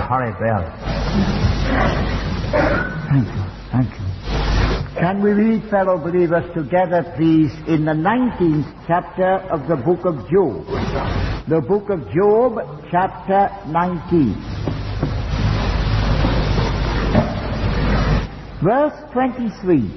Horrible. Thank you. Can we read, fellow believers, together, please, in the 19th chapter of the book of Job? The book of Job, chapter 19. Verse 23.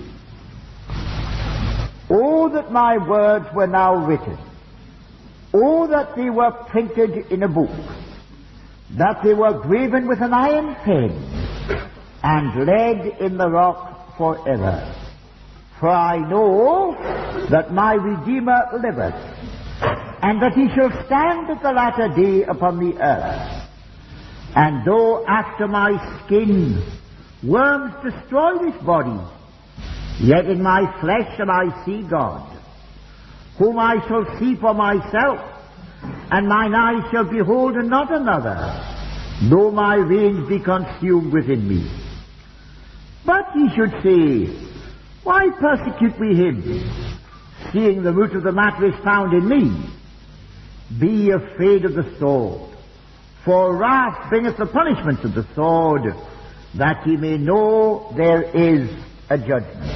Oh, that my words were now written. Oh, that they were printed in a book, that they were graven with an iron pen, and laid in the rock forever. For I know that my Redeemer liveth, and that he shall stand at the latter day upon the earth. And though after my skin worms destroy this body, yet in my flesh shall I see God, whom I shall see for myself, and mine eyes shall behold not another, though my reins be consumed within me. But ye should say, why persecute we him, seeing the root of the matter is found in me? Be ye afraid of the sword, for wrath bringeth the punishment of the sword, that ye may know there is a judgment.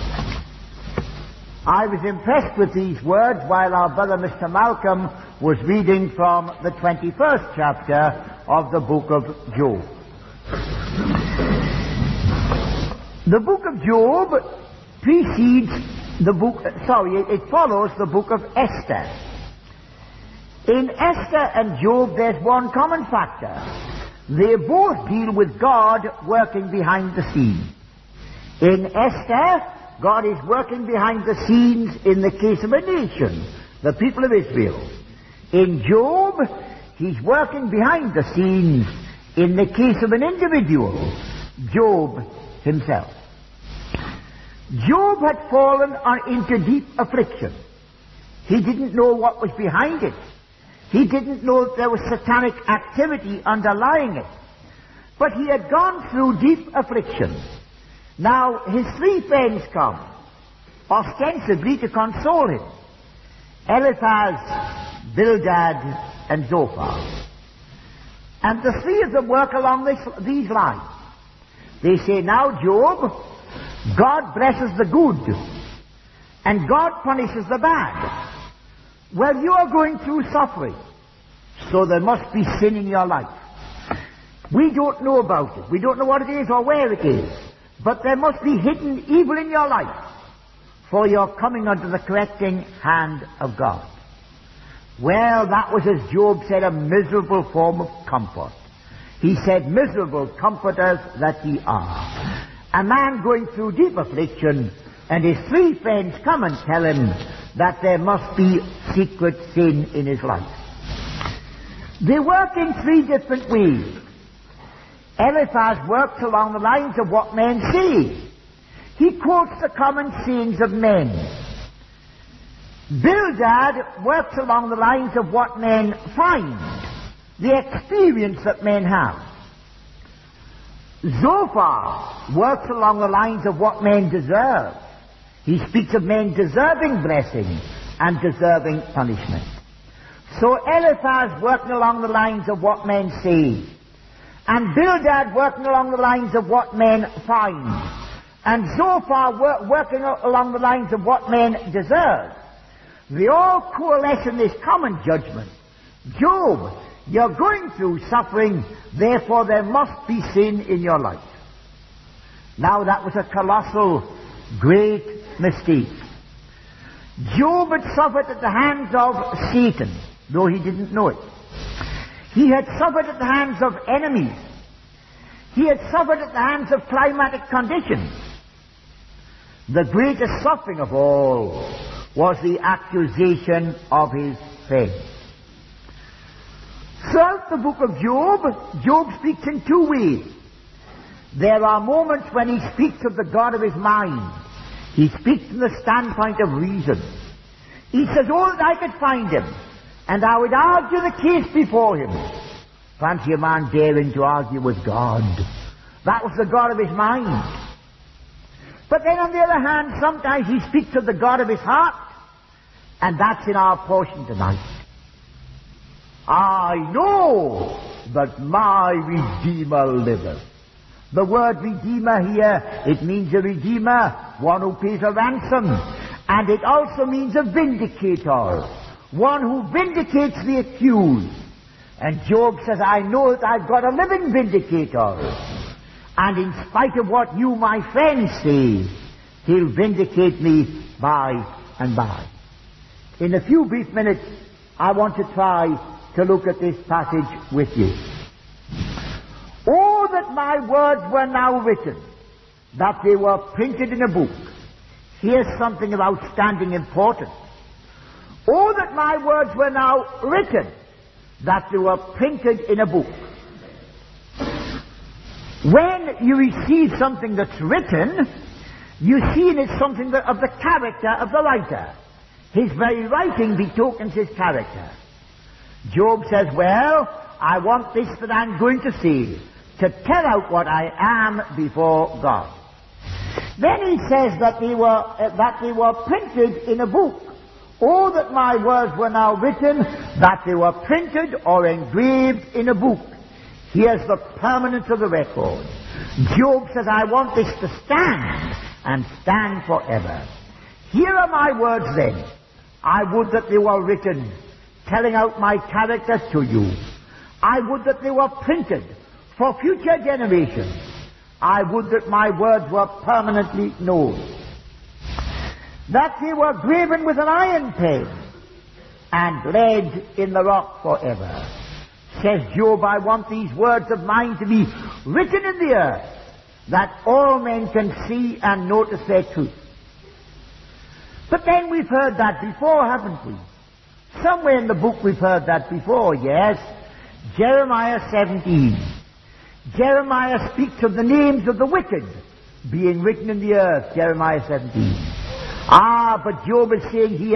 I was impressed with these words while our brother Mr. Malcolm was reading from the 21st chapter of the book of Job. The book of Job precedes the book, it follows the book of Esther. In Esther and Job there's one common factor. They both deal with God working behind the scenes. In Esther, God is working behind the scenes in the case of a nation, the people of Israel. In Job, he's working behind the scenes in the case of an individual, Job himself. Job had fallen into deep affliction. He didn't know what was behind it. He didn't know that there was satanic activity underlying it. But he had gone through deep affliction. Now, his three friends come, ostensibly to console him: Eliphaz, Bildad, and Zophar. And the three of them work along these lines. They say, now, Job, God blesses the good, and God punishes the bad. Well, you are going through suffering, so there must be sin in your life. We don't know about it. We don't know what it is or where it is. But there must be hidden evil in your life, for you're coming under the correcting hand of God. Well, that was, as Job said, a miserable form of comfort. He said, miserable comforters that ye are. A man going through deep affliction, and his three friends come and tell him that there must be secret sin in his life. They work in three different ways. Eliphaz works along the lines of what men say. He quotes the common sayings of men. Bildad works along the lines of what men find, the experience that men have. Zophar works along the lines of what men deserve. He speaks of men deserving blessing and deserving punishment. So Eliphaz working along the lines of what men say, and Bildad working along the lines of what men find, and Zophar working along the lines of what men deserve. They all coalesce in this common judgment. Job, you're going through suffering, therefore there must be sin in your life. Now that was a colossal, great mistake. Job had suffered at the hands of Satan, though he didn't know it. He had suffered at the hands of enemies. He had suffered at the hands of climatic conditions. The greatest suffering of all was the accusation of his friends. Throughout the book of Job, Job speaks in two ways. There are moments when he speaks of the God of his mind. He speaks from the standpoint of reason. He says, oh, that I could find him, and I would argue the case before him. Fancy a man daring to argue with God. That was the God of his mind. But then on the other hand, sometimes he speaks of the God of his heart, and that's in our portion tonight. I know that my Redeemer liveth. The word Redeemer here, it means a Redeemer, one who pays a ransom. And it also means a vindicator, one who vindicates the accused. And Job says, I know that I've got a living vindicator. And in spite of what you, my friends, say, he'll vindicate me by and by. In a few brief minutes, I want to try to look at this passage with you. Oh, that my words were now written, that they were printed in a book. Here's something of outstanding importance. Oh, that my words were now written, that they were printed in a book. When you receive something that's written, you see in it something of the character of the writer. His very writing betokens his character. Job says, well, I want this that I'm going to say, to tell out what I am before God. Then he says that they were printed in a book. Oh, that my words were now written, that they were printed or engraved in a book. Here's the permanence of the record. Job says, I want this to stand, and stand forever. Here are my words then. I would that they were written, telling out my character to you. I would that they were printed for future generations. I would that my words were permanently known. That they were graven with an iron pen and laid in the rock forever. Says Job, I want these words of mine to be written in the earth, that all men can see and notice their truth. But then we've heard that before, haven't we? Somewhere in the book we've heard that before, yes. Jeremiah 17. Jeremiah speaks of the names of the wicked being written in the earth, Jeremiah 17. But Job is saying here,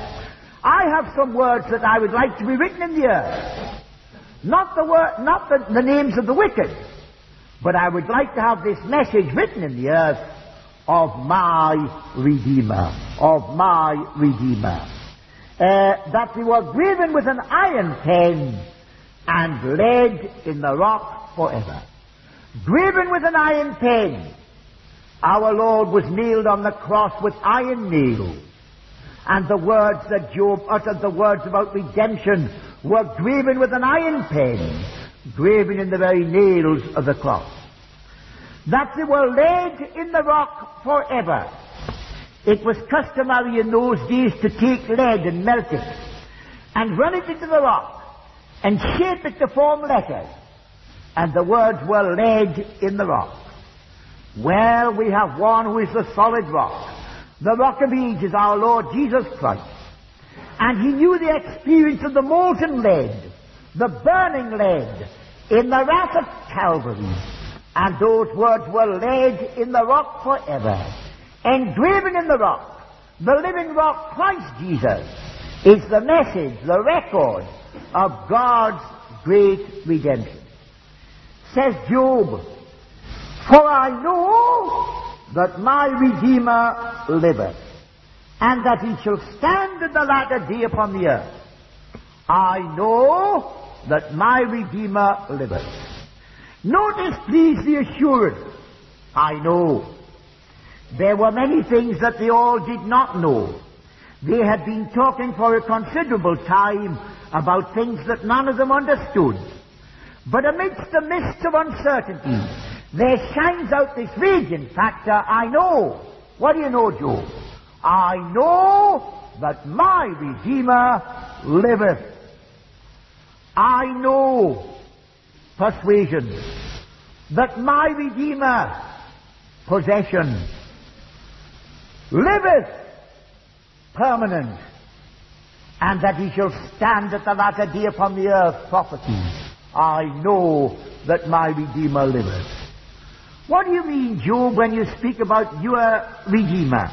I have some words that I would like to be written in the earth. Not the names of the wicked, but I would like to have this message written in the earth of my Redeemer, of my Redeemer. That they were graven with an iron pen and laid in the rock forever. Graven with an iron pen. Our Lord was nailed on the cross with iron nails. And the words that Job uttered, the words about redemption, were graven with an iron pen, graven in the very nails of the cross. That they were laid in the rock forever. It was customary in those days to take lead and melt it, and run it into the rock, and shape it to form letters. And the words were laid in the rock. Well, we have one who is the solid rock. The rock of ages, our Lord Jesus Christ. And he knew the experience of the molten lead, the burning lead, in the wrath of Calvary. And those words were laid in the rock forever. Engraven in the rock, the living rock, Christ Jesus, is the message, the record of God's great redemption. Says Job, for I know that my Redeemer liveth, and that he shall stand in the latter day upon the earth. I know that my Redeemer liveth. Notice, please, the assurance. I know. There were many things that they all did not know. They had been talking for a considerable time about things that none of them understood. But amidst the mist of uncertainty, there shines out this radiant factor, I know. What do you know, Job? I know that my Redeemer liveth. I know, persuasion, that my Redeemer, possession, liveth, permanent, and that he shall stand at the latter day upon the earth, prophecy. I know that my Redeemer liveth. What do you mean, Job, when you speak about your Redeemer?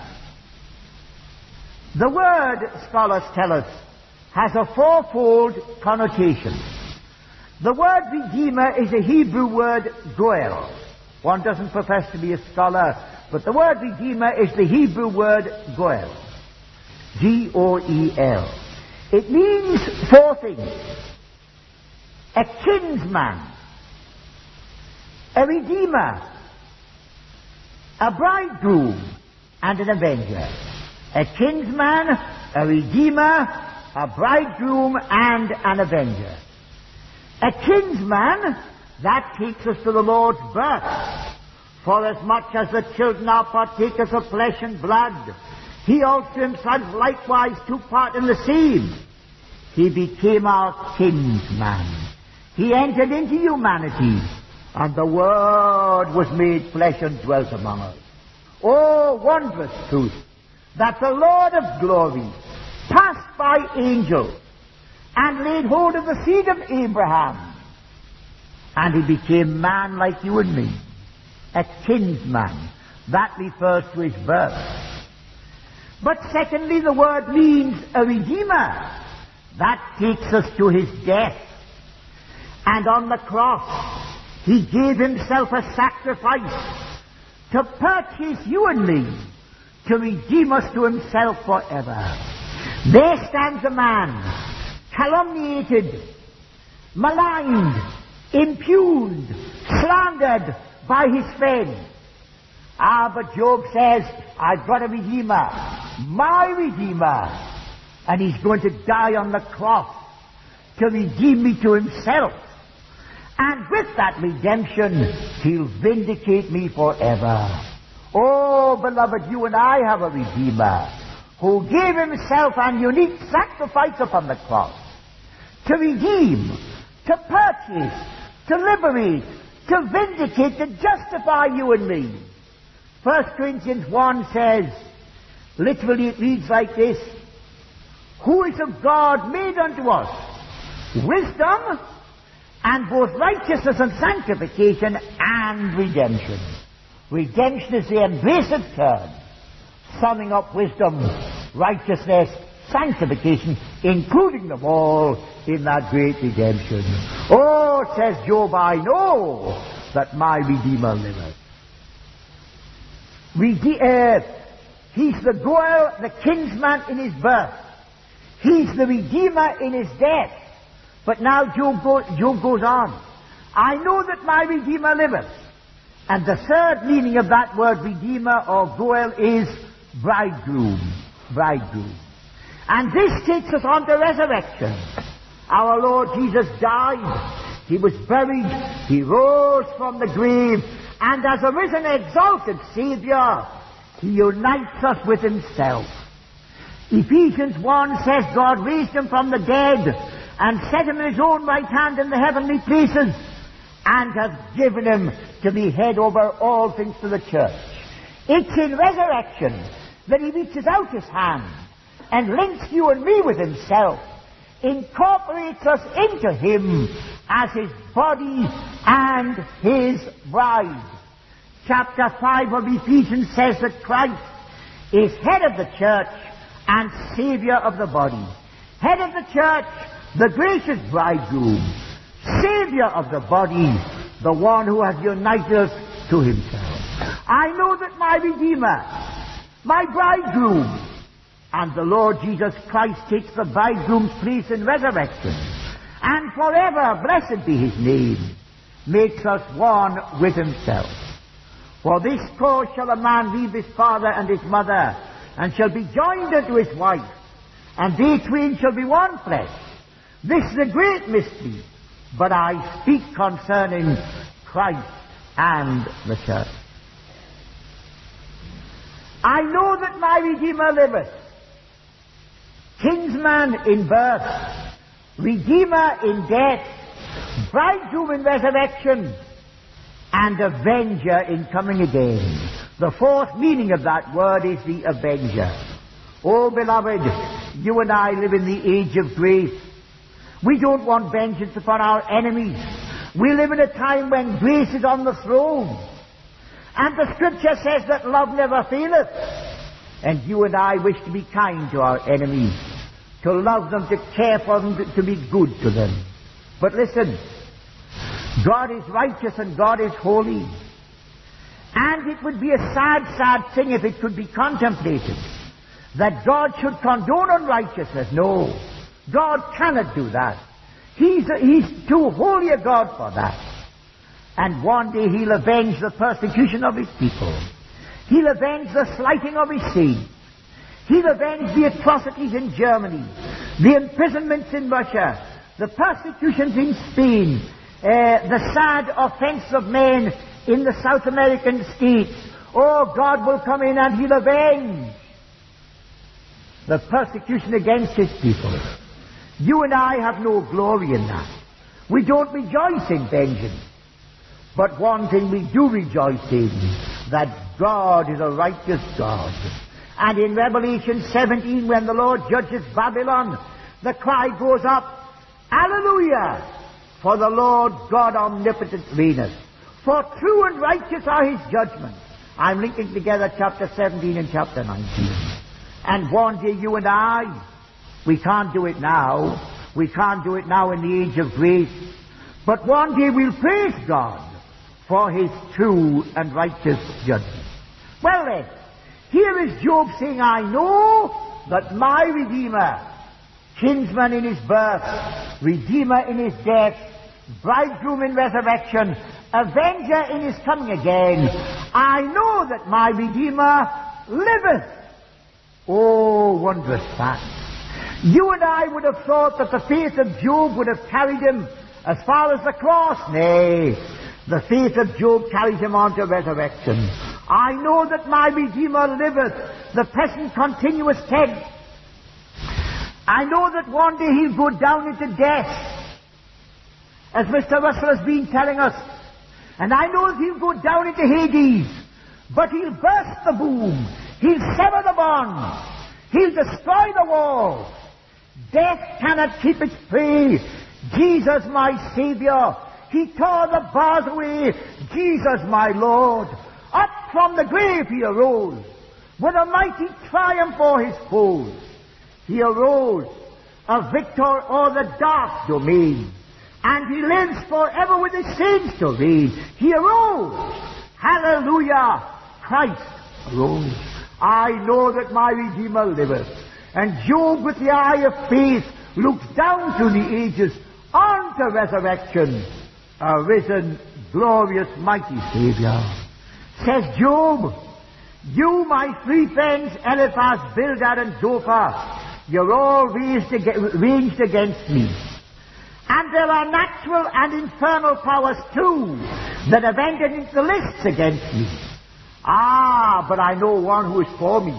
The word, scholars tell us, has a fourfold connotation. The word Redeemer is a Hebrew word, goel. One doesn't profess to be a scholar, but the word Redeemer is the Hebrew word goel. G-O-E-L. It means four things. a kinsman, a redeemer, a bridegroom, and an avenger. A kinsman, a redeemer, a bridegroom, and an avenger. A kinsman, that takes us to the Lord's birth. For as much as the children are partakers of flesh and blood, he also himself likewise took part in the same. He became our kinsman. He entered into humanity, and the Word was made flesh and dwelt among us. Oh, wondrous truth, that the Lord of glory passed by angels and laid hold of the seed of Abraham, and he became man like you and me, a kinsman. That refers to his birth. But secondly, the word means a redeemer. That takes us to his death. And on the cross, he gave himself a sacrifice to purchase you and me, to redeem us to himself forever. There stands a man, calumniated, maligned, impugned, slandered by his friends. But Job says, I've got a redeemer, my redeemer, and he's going to die on the cross to redeem me to himself. And with that redemption, he'll vindicate me forever. Oh, beloved, you and I have a redeemer who gave himself an unique sacrifice upon the cross to redeem, to purchase, to liberate, to vindicate, to justify you and me. 1 Corinthians 1 says, literally it reads like this, who is of God made unto us wisdom and both righteousness and sanctification and redemption. Redemption is the embraced term, summing up wisdom, righteousness, sanctification, including them all in that great redemption. Oh, says Job, I know that my Redeemer liveth. He's the Goel, the kinsman in his birth. He's the Redeemer in his death. But now Job goes on. I know that my Redeemer liveth. And the third meaning of that word Redeemer or Goel is bridegroom. Bridegroom. And this takes us on to resurrection. Our Lord Jesus died. He was buried. He rose from the grave. And as a risen, exalted Savior, he unites us with himself. Ephesians 1 says God raised him from the dead and set him in his own right hand in the heavenly places and has given him to be head over all things to the church. It's in resurrection that he reaches out his hand and links you and me with himself, incorporates us into him as his body and his bride. Chapter 5 of Ephesians says that Christ is head of the church and Savior of the body. Head of the church, the gracious bridegroom. Savior of the body, the one who has united us to himself. I know that my Redeemer, my bridegroom, and the Lord Jesus Christ takes the bridegroom's place in resurrection, and forever, blessed be his name, makes us one with himself. For this cause shall a man leave his father and his mother, and shall be joined unto his wife, and they twain shall be one flesh. This is a great mystery, but I speak concerning Christ and the church. I know that my Redeemer liveth, kinsman in birth, Redeemer in death, bridegroom in resurrection, and avenger in coming again. The fourth meaning of that word is the avenger. Oh, beloved, you and I live in the age of grace. We don't want vengeance upon our enemies. We live in a time when grace is on the throne. And the Scripture says that love never faileth. And you and I wish to be kind to our enemies, to love them, to care for them, to be good to them. But listen, God is righteous and God is holy. And it would be a sad, sad thing if it could be contemplated that God should condone unrighteousness. No, God cannot do that. He's too holy a God for that. And one day he'll avenge the persecution of his people. He'll avenge the slighting of his saints. He'll avenge the atrocities in Germany, the imprisonments in Russia, the persecutions in Spain, the sad offense of men in the South American states. Oh, God will come in and he'll avenge the persecution against his people. You and I have no glory in that. We don't rejoice in vengeance. But one thing we do rejoice in, that God is a righteous God. And in Revelation 17, when the Lord judges Babylon, the cry goes up, Hallelujah! For the Lord God omnipotent reigneth. For true and righteous are his judgments. I'm linking together chapter 17 and chapter 19. And one day you and I, we can't do it now. We can't do it now in the age of grace. But one day we'll praise God for his true and righteous judgment. Well then, here is Job saying, I know that my Redeemer, kinsman in his birth, Redeemer in his death, bridegroom in resurrection, avenger in his coming again, I know that my Redeemer liveth. Oh, wondrous fact. You and I would have thought that the faith of Job would have carried him as far as the cross. Nay, the faith of Job carries him on to resurrection. I know that my Redeemer liveth, the present continuous tense. I know that one day he'll go down into death, as Mr. Russell has been telling us. And I know that he'll go down into Hades, but he'll burst the boom, he'll sever the bond, he'll destroy the wall. Death cannot keep its prey. Jesus, my Savior, he tore the bars away. Jesus, my Lord, up from the grave he arose, with a mighty triumph for his foes. He arose, a victor o'er the dark domain, and he lives forever with his saints to reign. He arose. Hallelujah. Christ arose. I know that my Redeemer liveth. And Job, with the eye of faith, looks down through the ages unto resurrection, a risen, glorious, mighty Savior. Says Job, you, my three friends, Eliphaz, Bildad, and Zophar, you're all ranged against me. And there are natural and infernal powers too that have entered into the lists against me. Ah, but I know one who is for me.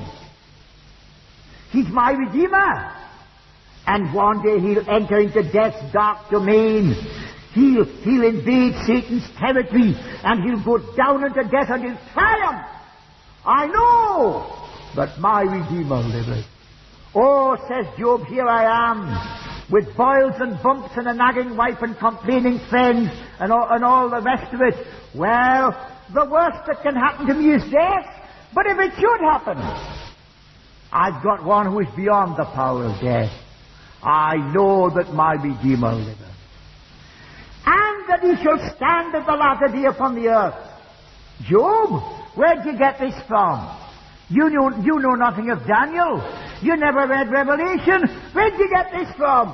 He's my Redeemer. And one day he'll enter into death's dark domain. He'll invade Satan's territory, and he'll go down into death and he'll triumph. I know that my Redeemer liveth. Oh, says Job, here I am, with boils and bumps and a nagging wife and complaining friends and all the rest of it. Well, the worst that can happen to me is death. But if it should happen, I've got one who is beyond the power of death. I know that my Redeemer liveth, and that he shall stand at the latter day upon the earth. Job, where'd you get this from? You know nothing of Daniel. You never read Revelation. Where'd you get this from?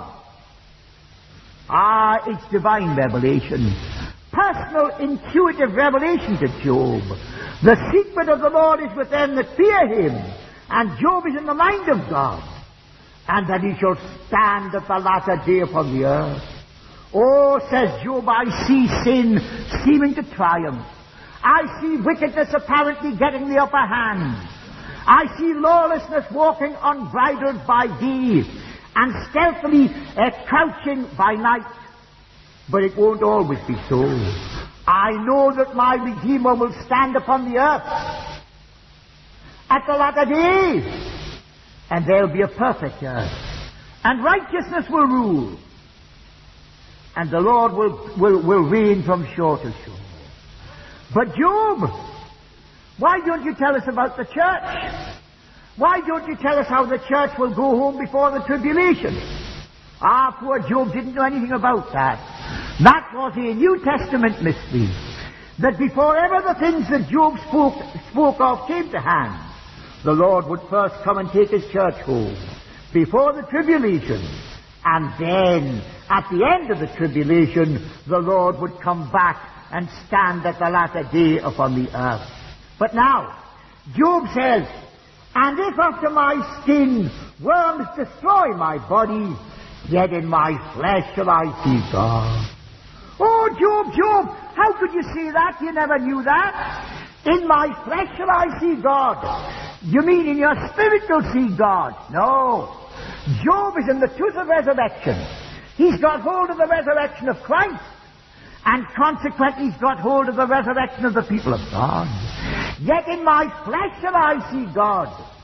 Ah, it's divine revelation. Personal, intuitive revelation to Job. The secret of the Lord is with them that fear him. And Job is in the mind of God. And that he shall stand at the latter day upon the earth. Oh, says Job, I see sin seeming to triumph. I see wickedness apparently getting the upper hand. I see lawlessness walking unbridled by day and stealthily crouching by night. But it won't always be so. I know that my Redeemer will stand upon the earth at the latter day, and there'll be a perfect earth, and righteousness will rule, and the Lord will reign from shore to shore. But Job, why don't you tell us about the church? Why don't you tell us how the church will go home before the tribulation? Ah, poor Job didn't know anything about that. That was a New Testament mystery. That before ever the things that Job spoke of came to hand, the Lord would first come and take his church home before the tribulation. And then, at the end of the tribulation, the Lord would come back and stand at the latter day upon the earth. But now, Job says, and if after my skin worms destroy my body, yet in my flesh shall I see God. Oh, Job, how could you see that? You never knew that. In my flesh shall I see God. You mean in your spirit you'll see God? No. Job is in the truth of resurrection. He's got hold of the resurrection of Christ. And consequently he's got hold of the resurrection of the people of God. Yet in my flesh shall I see God.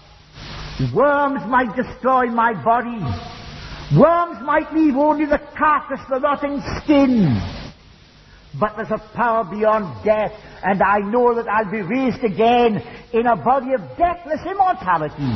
Worms might destroy my body. Worms might leave only the carcass, the rotting skin. But there's a power beyond death, and I know that I'll be raised again in a body of deathless immortality.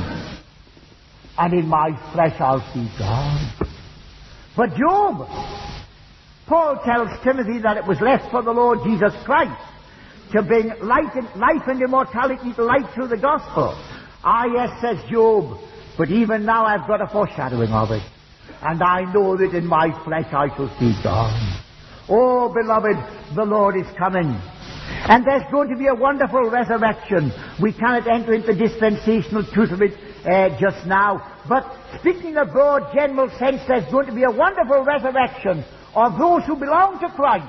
And in my flesh I'll see God. But Job, Paul tells Timothy that it was left for the Lord Jesus Christ to bring life and immortality to light through the gospel. Ah, yes, says Job, but even now I've got a foreshadowing of it. And I know that in my flesh I shall see God. Oh, beloved, the Lord is coming. And there's going to be a wonderful resurrection. We cannot enter into dispensational truth of it just now. But speaking of broad general sense, there's going to be a wonderful resurrection of those who belong to Christ.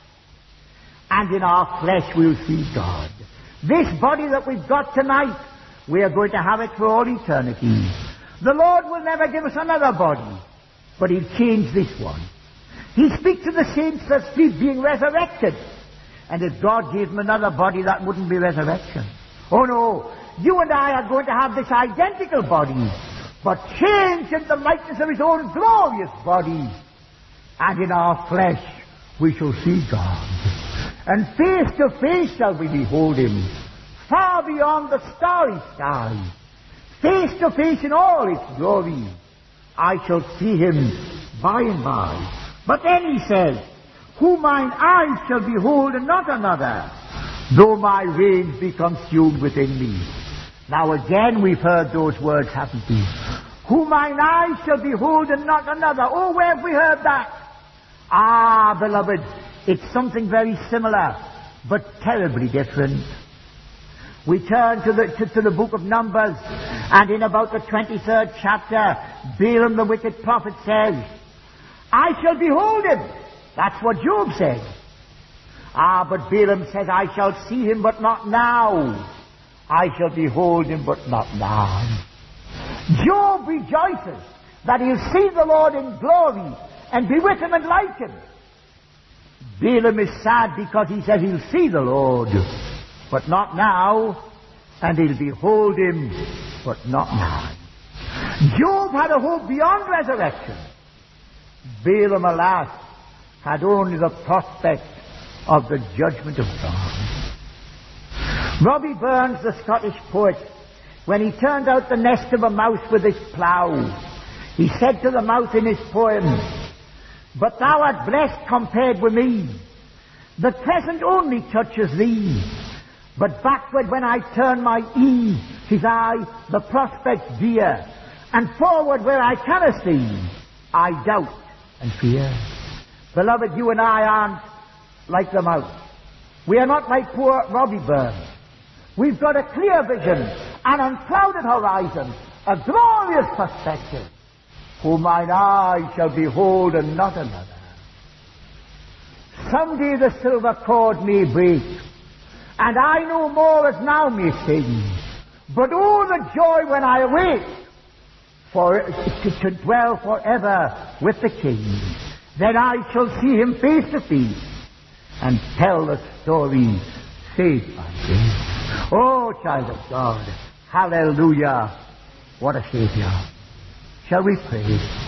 And in our flesh we'll see God. This body that we've got tonight, we are going to have it for all eternity. The Lord will never give us another body, but He'll change this one. He speaks to the saints that speak being resurrected. And if God gave them another body, that wouldn't be resurrection. Oh no, you and I are going to have this identical body, but changed in the likeness of His own glorious body. And in our flesh we shall see God. And face to face shall we behold Him, far beyond the starry sky. Face to face in all its glory. I shall see Him by and by. But then he says, who mine eyes shall behold and not another, though my reins be consumed within me. Now again we've heard those words, haven't we? Who mine eyes shall behold and not another. Oh, where have we heard that? Ah, beloved, it's something very similar, but terribly different. We turn to the book of Numbers, and in about the 23rd chapter, Balaam the wicked prophet says, I shall behold Him. That's what Job said. Ah, but Balaam says, I shall see Him, but not now. I shall behold Him, but not now. Job rejoices that he'll see the Lord in glory and be with Him and like Him. Balaam is sad because he says he'll see the Lord, but not now, and he'll behold Him, but not now. Job had a hope beyond resurrection. Balaam, alas, had only the prospect of the judgment of God. Robbie Burns, the Scottish poet, when he turned out the nest of a mouse with his plough, he said to the mouse in his poem, but thou art blessed compared with me. The present only touches thee, but backward when I turn my ease, says I, the prospect dear, and forward where I cannot see, I doubt and fear. Beloved, you and I aren't like the mouse. We are not like poor Robbie Burns. We've got a clear vision, an unclouded horizon, a glorious perspective. Whom mine eye shall behold and not another. Someday the silver cord may break, and I no more as now may sing. But oh, the joy when I awake to dwell forever with the King. Then I shall see Him face to face and tell the story faith by faith. Oh, child of God, hallelujah, what a Savior. Shall we pray?